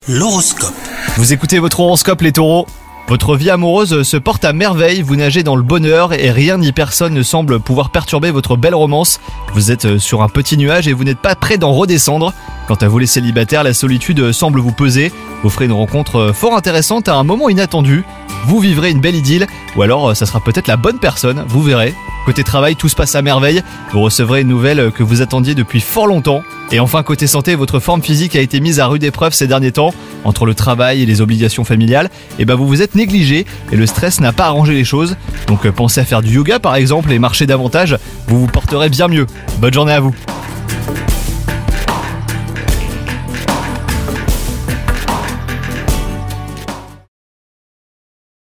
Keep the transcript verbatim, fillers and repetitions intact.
L'horoscope. Vous écoutez votre horoscope les taureaux. Votre vie amoureuse se porte à merveille, vous nagez dans le bonheur et rien ni personne ne semble pouvoir perturber votre belle romance. Vous êtes sur un petit nuage et vous n'êtes pas prêt d'en redescendre. Quant à vous les célibataires, la solitude semble vous peser. Vous ferez une rencontre fort intéressante à un moment inattendu. Vous vivrez une belle idylle ou alors ça sera peut-être la bonne personne, vous verrez. Côté travail, tout se passe à merveille. Vous recevrez une nouvelle que vous attendiez depuis fort longtemps. Et enfin, côté santé, votre forme physique a été mise à rude épreuve ces derniers temps. Entre le travail et les obligations familiales, et ben vous vous êtes négligé et le stress n'a pas arrangé les choses. Donc pensez à faire du yoga par exemple et marcher davantage, vous vous porterez bien mieux. Bonne journée à vous.